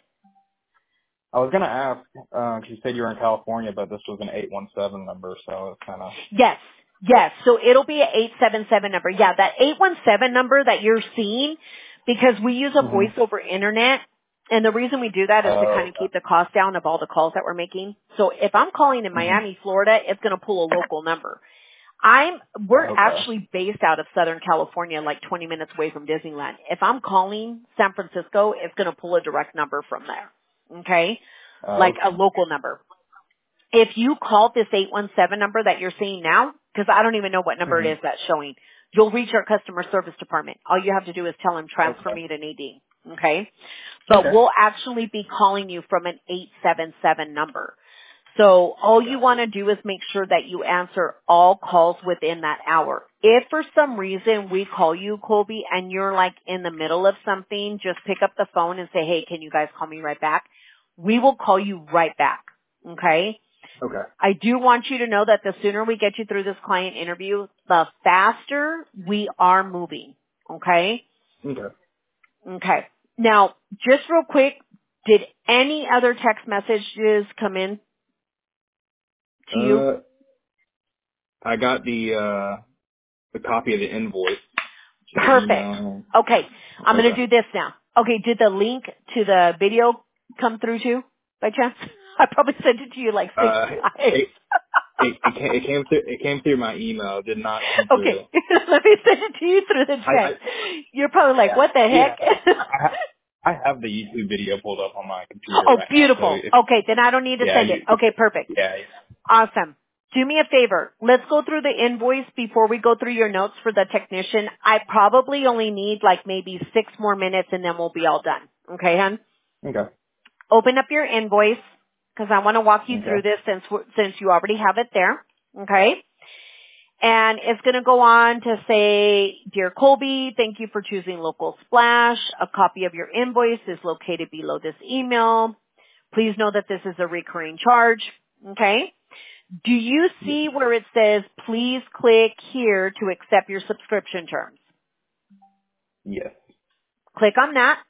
I was gonna ask, uh, 'cause you said you were in California, but this was an eight one seven number, so it's kind of. Yes. Yes. So it'll be an eight seven seven number. Yeah, that eight one seven number that you're seeing, because we use a Mm-hmm. voice over internet, and the reason we do that is to Oh. kind of keep the cost down of all the calls that we're making. So if I'm calling in Mm-hmm. Miami, Florida, it's going to pull a local number. I'm, we're Okay. actually based out of Southern California, like twenty minutes away from Disneyland. If I'm calling San Francisco, it's going to pull a direct number from there. Okay? Uh, Like okay. a local number. If you call this eight one seven number that you're seeing now, because I don't even know what number it Mm-hmm. is that's showing, you'll reach our customer service department. All you have to do is tell them transfer Okay. me to Nadine. Okay? But Okay. we'll actually be calling you from an eight seven seven number. So all you want Gotcha. to do is make sure that you answer all calls within that hour. If for some reason we call you, Colby, and you're like in the middle of something, just pick up the phone and say, hey, can you guys call me right back? We will call you right back. Okay? Okay. I do want you to know that the sooner we get you through this client interview, the faster we are moving. Okay? Okay. Okay. Now, just real quick, did any other text messages come in to you? Uh, I got the uh the copy of the invoice to the Perfect. email. Okay. I'm going to Okay. do this now. Okay. Did the link to the video come through too by chance? I probably sent it to you like six Uh, times. it it, it, came, it came through it came through my email. It did not come through. Okay. Let me send it to you through the I, I text. You're probably like, yeah what the yeah. heck? I, ha- I have the YouTube video pulled up on my computer Oh, right now. So beautiful. if Okay. Then I don't need to yeah send you, it. Okay. Perfect. yeah Awesome. Do me a favor. Let's go through the invoice before we go through your notes for the technician. I probably only need like maybe six more minutes and then we'll be all done. Okay, hon? okay Open up your invoice because I want to walk you through okay this since we're- since you already have it there. Okay? And it's going to go on to say, Dear Colby, thank you for choosing Local Splash. A copy of your invoice is located below this email. Please know that this is a recurring charge. Okay? Do you Yes. see where it says, please click here to accept your subscription terms? Yes. Click on that.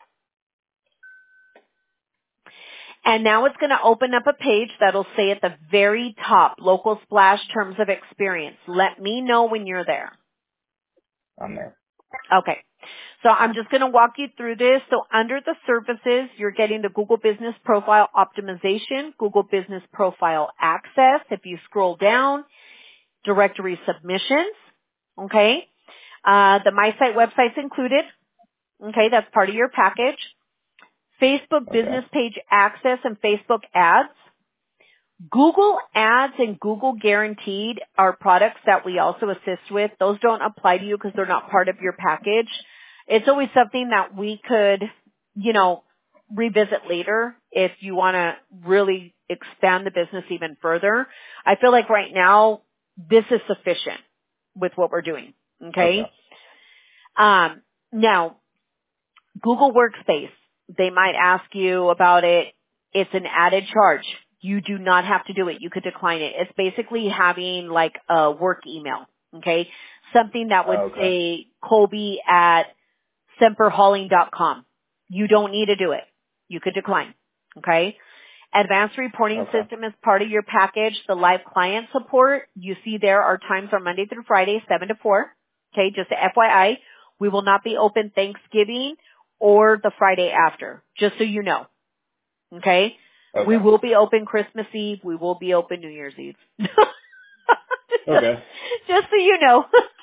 And now it's going to open up a page that'll say at the very top, Local Splash Terms of Experience. Let me know when you're there. I'm there. Okay. So I'm just going to walk you through this. So under the services, you're getting the Google Business Profile Optimization, Google Business Profile Access. If you scroll down, directory submissions. Okay. Uh, the My Site website's included. Okay. That's part of your package. Facebook Okay. Business Page Access and Facebook Ads. Google Ads and Google Guaranteed are products that we also assist with. Those don't apply to you because they're not part of your package. It's always something that we could, you know, revisit later if you want to really expand the business even further. I feel like right now this is sufficient with what we're doing. Okay. Okay. Um, now, Google Workspace, they might ask you about it. It's an added charge. You do not have to do it. You could decline it. It's basically having like a work email, okay? Something that would Oh, okay. say Colby at semper hauling dot com. You don't need to do it. You could decline, okay? Advanced reporting Okay. system is part of your package. The live client support, you see there our times are Monday through Friday, seven to four, okay? Just a F Y I. We will not be open Thanksgiving or the Friday after, just so you know, okay? Okay. We will be open Christmas Eve. We will be open New Year's Eve. just, Okay. just so you know.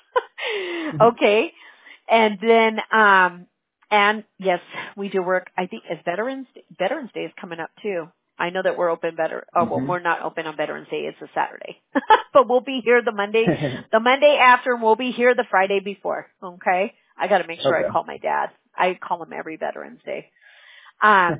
Okay. And then, um, and yes, we do work. I think as Veterans, Veterans Day is coming up too. I know that we're open better. Oh, well, Mhm. we're not open on Veterans Day. It's a Saturday, but we'll be here the Monday, the Monday after, and we'll be here the Friday before. Okay. I got to make sure I Okay. call my dad. I call him every Veterans Day. Um,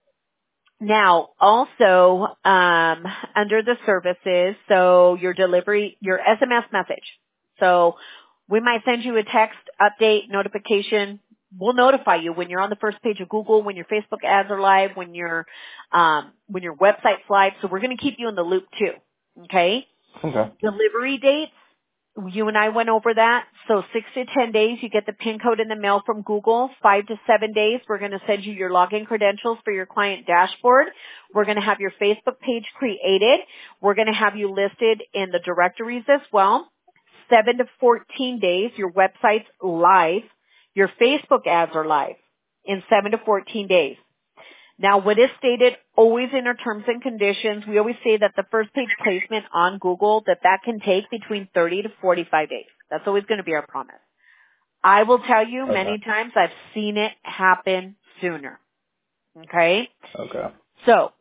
Now, also, um, under the services, so your delivery, your S M S message. So we might send you a text, update, notification. We'll notify you when you're on the first page of Google, when your Facebook ads are live, when your, um, when your website's live. So we're going to keep you in the loop too. Okay? Okay. Delivery dates. You and I went over that. So six to ten days, you get the PIN code in the mail from Google. Five to seven days, we're going to send you your login credentials for your client dashboard. We're going to have your Facebook page created. We're going to have you listed in the directories as well. Seven to fourteen days, your website's live. Your Facebook ads are live in seven to fourteen days. Now, what is stated always in our terms and conditions, we always say that the first page placement on Google, that that can take between thirty to forty-five days. That's always going to be our promise. I will tell you Okay. many times I've seen it happen sooner. Okay? Okay. So,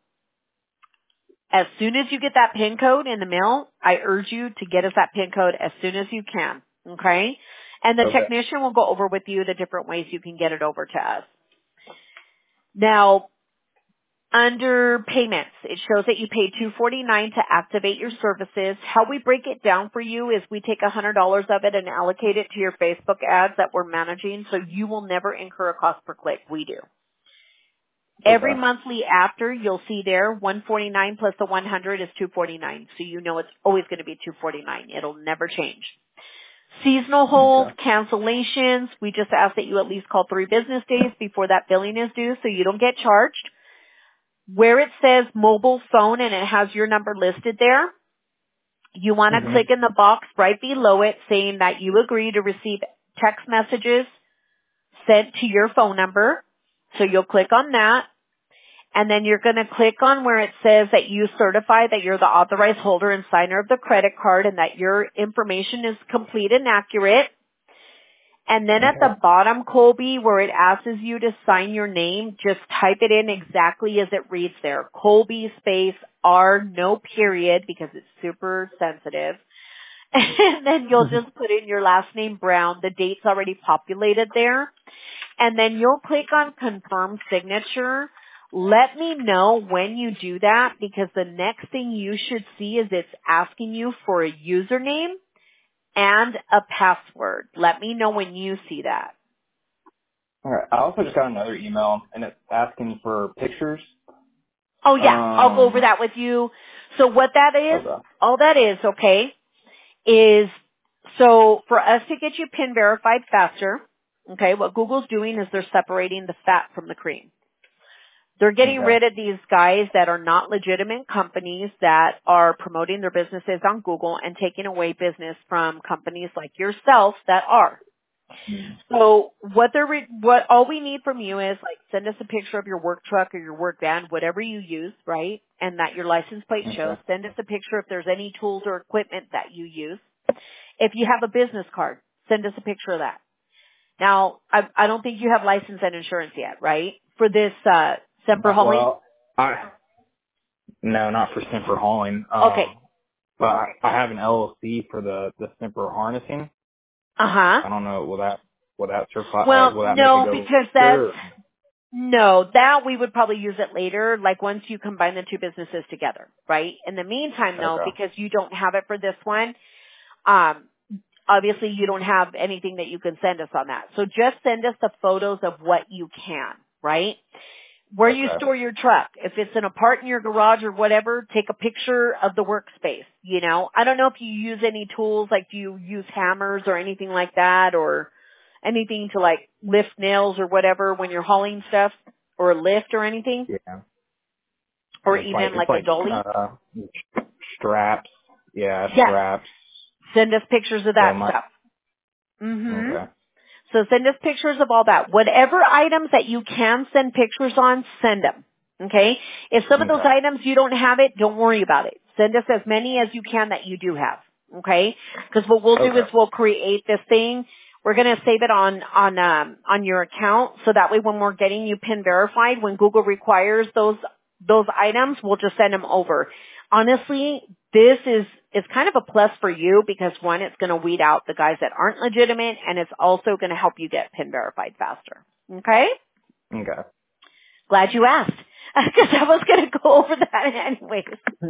as soon as you get that PIN code in the mail, I urge you to get us that PIN code as soon as you can. Okay? And the Okay. technician will go over with you the different ways you can get it over to us. Now, under payments, it shows that you pay two forty-nine to activate your services. How we break it down for you is we take one hundred dollars of it and allocate it to your Facebook ads that we're managing, so you will never incur a cost per click. We do. Every Okay. monthly after, you'll see there one forty-nine plus the one hundred is two forty-nine. So you know it's always going to be two forty-nine. It'll never change. Seasonal holds, Okay. cancellations, we just ask that you at least call three business days before that billing is due so you don't get charged. Where it says mobile phone and it has your number listed there, you want to Mhm. click in the box right below it saying that you agree to receive text messages sent to your phone number. So you'll click on that. And then you're going to click on where it says that you certify that you're the authorized holder and signer of the credit card and that your information is complete and accurate. And then at the Okay. bottom, Colby, where it asks you to sign your name, just type it in exactly as it reads there. Colby space R, no period, because it's super sensitive. And then you'll just put in your last name, Brown. The date's already populated there. And then you'll click on confirm signature. Let me know when you do that because the next thing you should see is it's asking you for a username and a password. Let me know when you see that. All right. I also just got another email, and it's asking for pictures. Oh yeah, I'll go over Um, that with you. So what that is, okay. all that is, okay, is so for us to get you PIN verified faster, okay, what Google's doing is they're separating the fat from the cream. They're getting Okay. rid of these guys that are not legitimate companies that are promoting their businesses on Google and taking away business from companies like yourself that are. So what they're re- what all we need from you is like send us a picture of your work truck or your work van, whatever you use, right? And that your license plate shows. Okay. Send us a picture if there's any tools or equipment that you use. If you have a business card, send us a picture of that. Now, I, I don't think you have license and insurance yet, right? For this uh Semper Uh, Hauling? well, I no, not for Semper hauling. Okay. Um, but I, I have an L L C for the the Semper harnessing. Uh-huh. I don't know. Will that will that certify? Uh, Well, will that make it no, go? because that's, Sure. no, that we would probably use it later, like once you combine the two businesses together, right? In the meantime, though, Okay. because you don't have it for this one, um, obviously you don't have anything that you can send us on that. So just send us the photos of what you can, right? Where you Okay. store your truck. If it's in a part in your garage or whatever, take a picture of the workspace, you know? I don't know if you use any tools, like do you use hammers or anything like that, or anything to like lift nails or whatever when you're hauling stuff, or a lift or anything, Yeah. or It's like even it's like a like dolly. uh straps. Yeah, Yes. straps. Send us pictures of So that my stuff. hmm okay. So send us pictures of all that. Whatever items that you can send pictures on, send them. Okay? If some of those Okay. items you don't have it, don't worry about it. Send us as many as you can that you do have. Okay? Because what we'll do is Okay. we'll create this thing. We're going to save it on on um, on your account, so that way when we're getting you PIN verified, when Google requires those those items, we'll just send them over. Honestly, this is is kind of a plus for you because one, it's going to weed out the guys that aren't legitimate, and it's also going to help you get PIN verified faster. Okay? Okay. Glad you asked, because I was going to go over that anyways.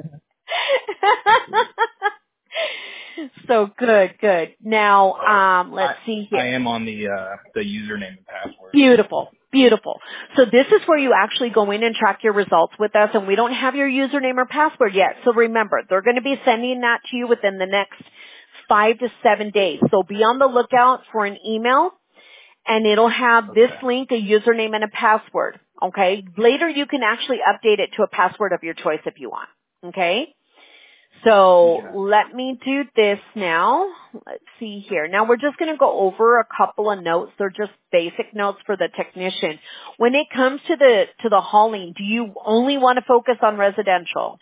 So good, good. Now, um, let's I see I here. am on the uh the username and password. Beautiful, beautiful. So this is where you actually go in and track your results with us, and we don't have your username or password yet. So remember, they're going to be sending that to you within the next five to seven days. So be on the lookout for an email, and it'll have this Okay. link, a username, and a password. Okay? Later you can actually update it to a password of your choice if you want. Okay? So Okay. let me do this now. Let's see here. Now we're just going to go over a couple of notes. They're just basic notes for the technician. When it comes to the to the hauling, do you only want to focus on residential?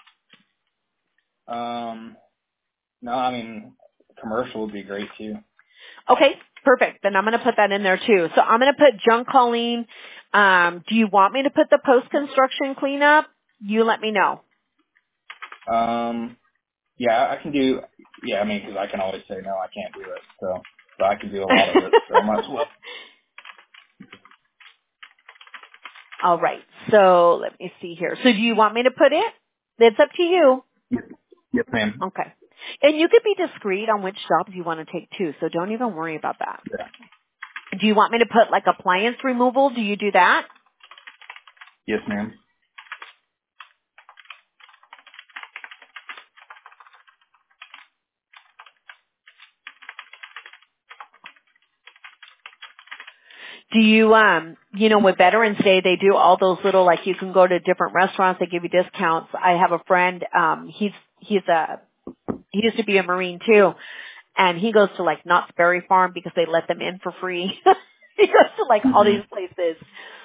Um. No, I mean commercial would be great too. Okay, perfect. Then I'm going to put that in there too. So I'm going to put junk hauling. Um, do you want me to put the post construction cleanup? You let me know. Um. Yeah, I can do. Yeah, I mean, because I can always say no, I can't do it. So, but I can do a lot of it. So I might as well. All right. So let me see here. So do you want me to put it? It's up to you. Yes, ma'am. Okay. And you could be discreet on which jobs you want to take too, so don't even worry about that. Yeah. Do you want me to put like appliance removal? Do you do that? Yes, ma'am. Do you, um, you know, with Veterans Day, they do all those little, like you can go to different restaurants, they give you discounts. I have a friend, um, he's, he's a, he used to be a Marine too, and he goes to like Knott's Berry Farm because they let them in for free. He goes to like all these Mm-hmm. places.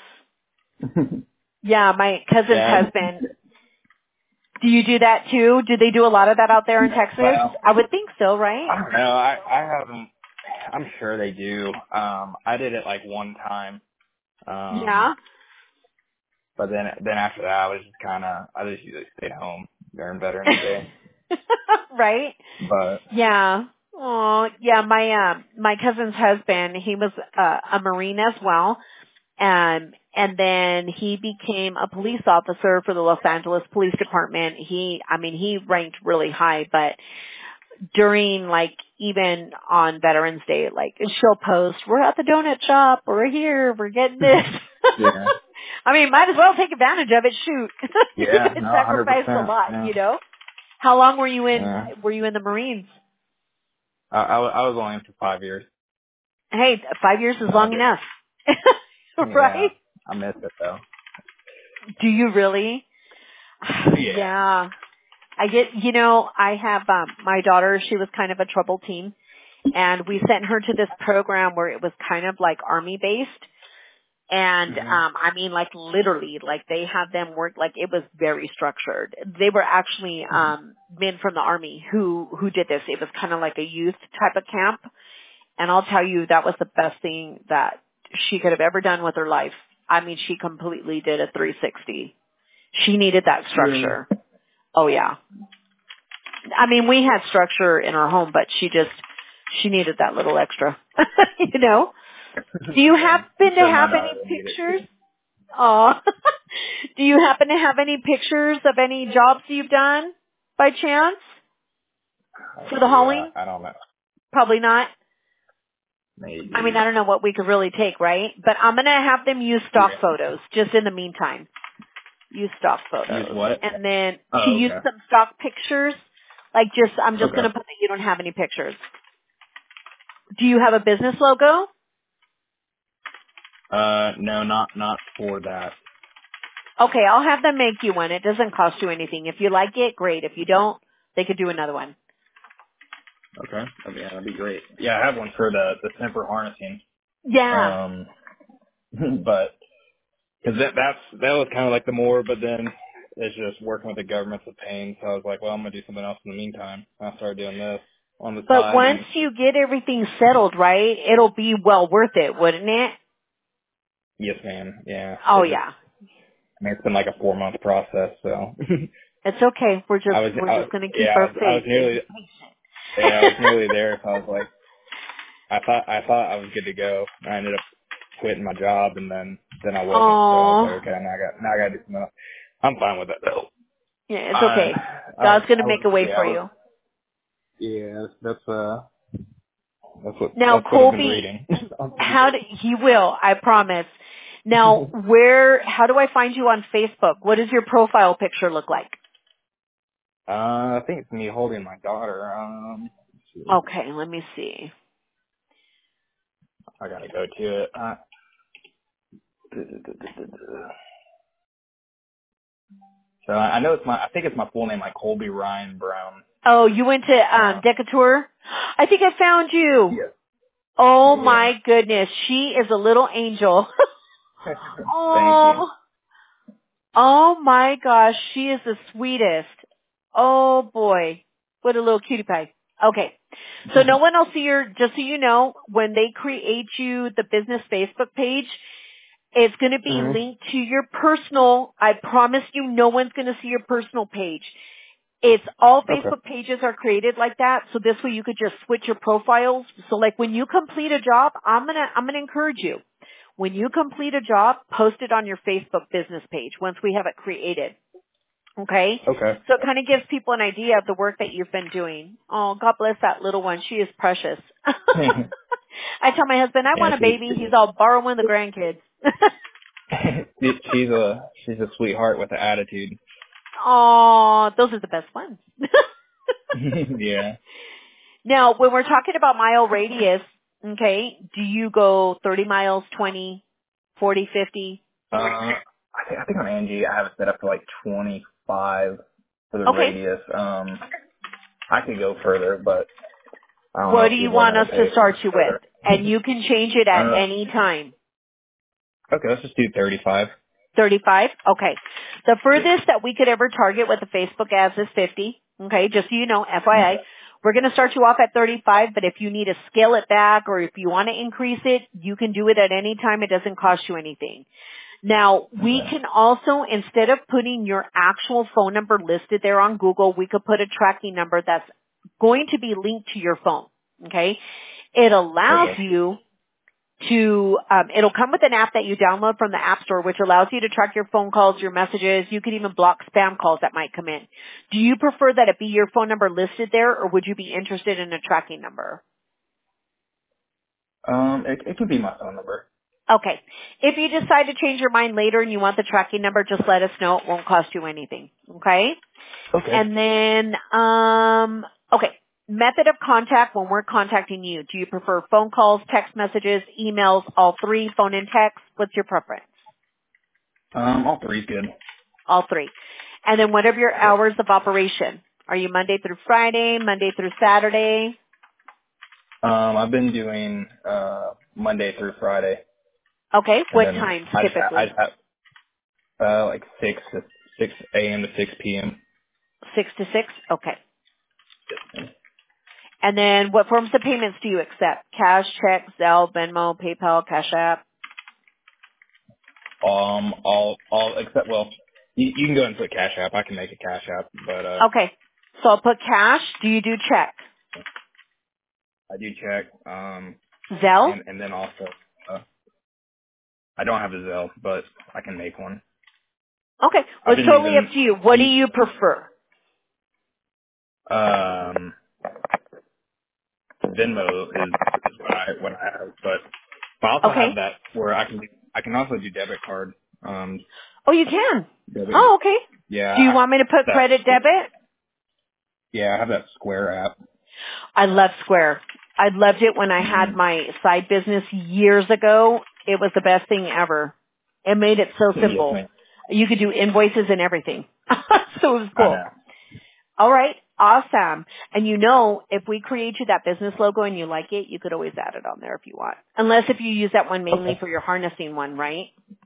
Yeah, my cousin's Yeah. husband. Do you do that too? Do they do a lot of that out there in Texas? Well, I would think so, right? I don't know. I I haven't. I'm sure they do. Um, I did it like one time. Um, Yeah. but then then after that, I was just kind of. I just usually stayed home during Veterans Day. Right? But Yeah. Oh, yeah, my um my cousin's husband, he was uh, a Marine as well. Um and then he became a police officer for the Los Angeles Police Department. He I mean, he ranked really high, but during like even on Veterans Day, like she'll post, we're at the donut shop, we're here, we're getting this. yeah. I mean, might as well take advantage of it. Shoot. You Yeah, can no, sacrifice a one hundred percent. lot, Yeah. you know? How long were you in, Yeah. were you in the Marines? I, I, wa- I was only in for five years. Hey, five years is Uh, long enough. yeah, Right? I missed it though. Do you really? Yeah. Yeah. I get, you know, I have, um, my daughter, she was kind of a troubled teen, and we sent her to this program where it was kind of like army based. And, hmm um, I mean, like literally, like they had them work, like it was very structured. They were actually, um, men from the army who, who did this. It was kind of like a youth type of camp. And I'll tell you, that was the best thing that she could have ever done with her life. I mean, she completely did a three sixty. She needed that Really? structure. Oh yeah. I mean, we had structure in our home, but she just, she needed that little extra, you know? Do you Yeah. I'm happen to sure my have any daughter will need it pictures? too. Oh, do you happen to have any pictures of any jobs you've done by chance Oh, for the shoot, hauling? I, I don't know. Probably not. I mean, Maybe. I don't know what we could really take, right? But I'm going to have them use stock Yeah. photos just in the meantime. Use stock Use photos. what? And then to Oh, use okay. some stock pictures, like just, I'm just going Okay. to put that you don't have any pictures. Do you have a business logo? Uh, no, not not for that. Okay, I'll have them make you one. It doesn't cost you anything. If you like it, great. If you don't, they could do another one. Okay. I mean, that'd be great. Yeah, I have one for the the temper harnessing. Yeah. Um, but because that that's that was kind of like the more, but then it's just working with the government's a pain. So I was like, well, I'm gonna do something else in the meantime. I started doing this on the But side, once and you get everything settled, right, it'll be well worth it, wouldn't it? yes, man. Yeah, Oh it just. yeah. I mean, it's been like a four month process, so It's okay. We're I just, was, we're I, just going to keep yeah, I our was, I was faith and nearly, be patient. yeah, I was nearly there. So I was like, I thought, I thought I was good to go. I ended up quitting my job, and then, then I wasn't. So I was like, Oh, okay, now I got, now I got to do something else. I'm fine with that though. yeah, it's I, okay. I was, God's going to I make was, a way yeah, I for was, you. yeah. That's uh, that's what, Now, that's what I've been Colby, reading on how Facebook. do, he will, I promise. Now, where, how do I find you on Facebook? What does your profile picture look like? uh, I think it's me holding my daughter. Um, let's see. Okay, let me see. I gotta go to it. Uh, So I I know it's my, I think it's my full name, like Colby Ryan Brown. Oh, you went to um Uh, Decatur? I think I found you. yes. Oh Yeah. my goodness, she is a little angel. Thank you. Oh, oh my gosh, she is the sweetest. Oh boy, what a little cutie pie. Okay, so no one will see your, just so you know, when they create you the business Facebook page, it's going to be hmm linked to your personal, I promise you no one's going to see your personal page. It's all Okay. Facebook pages are created like that, so this way you could just switch your profiles. So like when you complete a job, I'm gonna, I'm gonna encourage you. When you complete a job, post it on your Facebook business page once we have it created. Okay? Okay. So it kind of gives people an idea of the work that you've been doing. Oh, God bless that little one. She is precious. I tell my husband, I yeah, want a she, baby. He's all borrowing the grandkids. she- she's a, she's a sweetheart with an attitude. Oh, those are the best ones. yeah. Now, when we're talking about mile radius, okay, do you go thirty miles, twenty, forty, fifty? Uh, I think, I think on Angie I have it set up to like twenty-five for the Okay. radius. Um, I could go further, but I don't know What if do she's you willing want to us to pay start you with? further. And you can change it at uh, any time. okay, let's just do thirty-five. thirty-five? Okay. The Yeah. furthest that we could ever target with the Facebook ads is fifty. Okay, just so you know, F Y I. Okay. We're going to start you off at thirty-five, but if you need to scale it back or if you want to increase it, you can do it at any time. It doesn't cost you anything. Now, we Okay. can also, instead of putting your actual phone number listed there on Google, we could put a tracking number that's going to be linked to your phone. Okay? It allows Okay. you to, um, it'll come with an app that you download from the App Store, which allows you to track your phone calls, your messages. You can even block spam calls that might come in. Do you prefer that it be your phone number listed there, or would you be interested in a tracking number? Um, it, it can be my phone number. Okay. If you decide to change your mind later and you want the tracking number, just let us know. It won't cost you anything. Okay? Okay. And then, um, okay. Method of contact when we're contacting you. Do you prefer phone calls, text messages, emails, all three, phone and text? What's your preference? Um, all three's good. All three. And then what are your hours of operation? Are you Monday through Friday, Monday through Saturday? Um, I've been doing uh Monday through Friday, Okay. and What then times I just I typically? just have uh like six to six a m to six p m. Six to six? Okay. And then what forms of payments do you accept? Cash, check, Zelle, Venmo, PayPal, Cash App? Um, all all except well, you, you can go and put Cash App. I can make a Cash App, but uh, Okay. So I'll put cash. Do you do check? I do check. Um, Zelle? and and then also uh, I don't have a Zelle, but I can make one. Okay. I've Well, it's been totally up using to you. What do you prefer? um Venmo is is what I what I have, but I also Okay. have that where I can I can also do debit card. Um, Oh, you can. debit. Oh, okay. Yeah, Do you I, want me to put that credit debit? yeah, I have that Square app. I love Square. I loved it when I had Mm, my side business years ago. It was the best thing ever. It made it so yes, simple. ma'am. You could do invoices and everything. So it was I cool. know. All right. Awesome. And you know, if we create you that business logo and you like it, you could always add it on there if you want. Unless if you use that one mainly Okay. for your harnessing one, right?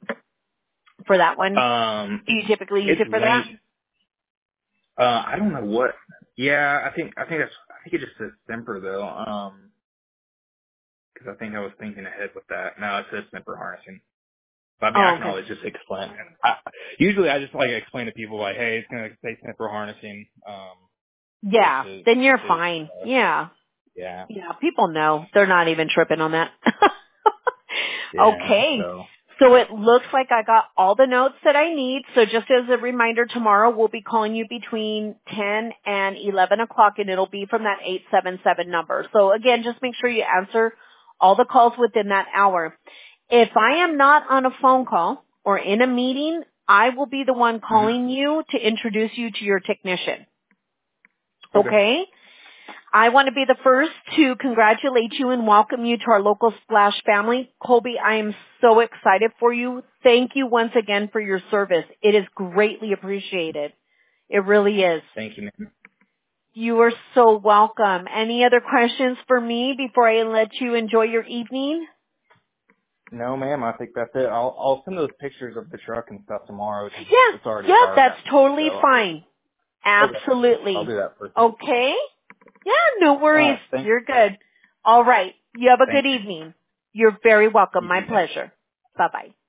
For that one. Um, Do you typically use it's it for that? range. Uh, I don't know what. Yeah, I think I think that's I think it just says Semper though. Um, because I think I was thinking ahead with that. No, it says Semper harnessing. But I mean, I Oh, can okay. always just explain. I, usually, I just like explain to people like, hey, it's gonna say Semper harnessing. Um, Yeah. versus Then you're versus fine. uh, Yeah. yeah, Yeah. People know. They're not even tripping on that. yeah. Okay. So So it looks like I got all the notes that I need. So just as a reminder, tomorrow we'll be calling you between ten and eleven o'clock and it'll be from that eight seven seven number. So again, just make sure you answer all the calls within that hour. If I am not on a phone call or in a meeting, I will be the one hmm calling you to introduce you to your technician. okay. Okay? I want to be the first to congratulate you and welcome you to our local Splash family. Colby, I am so excited for you. Thank you once again for your service. It is greatly appreciated. It really is. Thank you, ma'am. You are so welcome. Any other questions for me before I let you enjoy your evening? No, ma'am. I think that's it. I'll I'll send those pictures of the truck and stuff tomorrow because Yeah, it's already a yeah, power that's pack. totally So fine. okay, I'll Absolutely. do that first thing. Okay? Yeah, no All worries. right. Thank You're good. All right. You have a good thank you. evening. You're very welcome. You My too. Thank you. pleasure. Bye-bye.